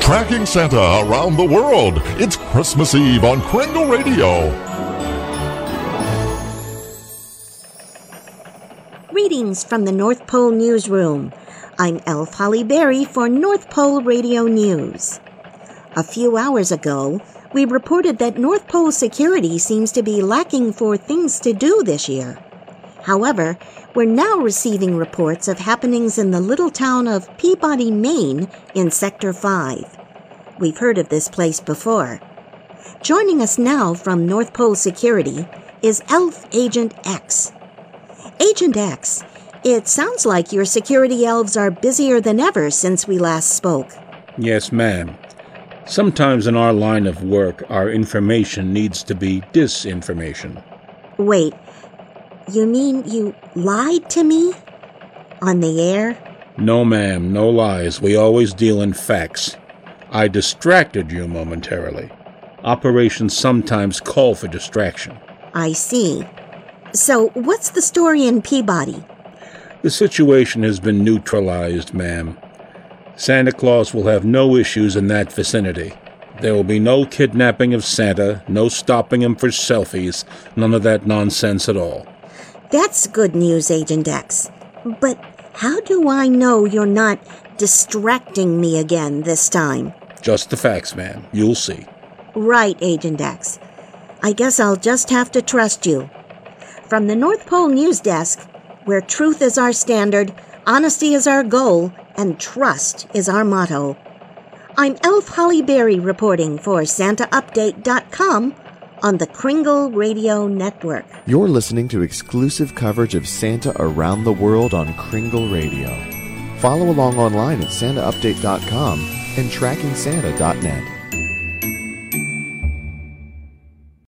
Tracking Santa around the world. It's Christmas Eve on Kringle Radio. Greetings from the North Pole Newsroom. I'm Elf Holly Berry for North Pole Radio News. A few hours ago, we reported that North Pole security seems to be lacking for things to do this year. However, we're now receiving reports of happenings in the little town of Peabody, Maine, in Sector 5. We've heard of this place before. Joining us now from North Pole Security is Elf Agent X. Agent X, it sounds like your security elves are busier than ever since we last spoke. Yes, ma'am. Sometimes in our line of work, our information needs to be disinformation. Wait, you mean you lied to me? On the air? No, ma'am, no lies. We always deal in facts. I distracted you momentarily. Operations sometimes call for distraction. I see. So, what's the story in Peabody? The situation has been neutralized, ma'am. Santa Claus will have no issues in that vicinity. There will be no kidnapping of Santa, no stopping him for selfies, none of that nonsense at all. That's good news, Agent X. But how do I know you're not distracting me again this time? Just the facts, ma'am. You'll see. Right, Agent X. I guess I'll just have to trust you. From the North Pole News Desk, where truth is our standard, honesty is our goal, and trust is our motto. I'm Elf Holly Berry reporting for SantaUpdate.com on the Kringle Radio Network. You're listening to exclusive coverage of Santa around the world on Kringle Radio. Follow along online at SantaUpdate.com and TrackingSanta.net.